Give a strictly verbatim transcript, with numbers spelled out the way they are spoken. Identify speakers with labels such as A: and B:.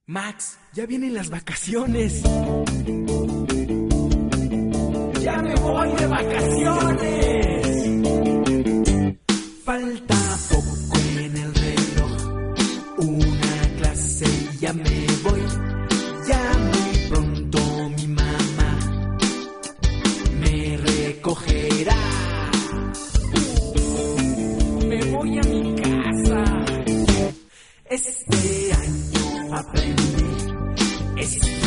A: Max, ya vienen las vacaciones.
B: ¡Ya me voy de vacaciones!
A: Falta poco en el reloj, una clase y ya me voy. Ya muy pronto mi mamá me recogerá.
B: Me voy a mi casa.
A: Este año aprendí, este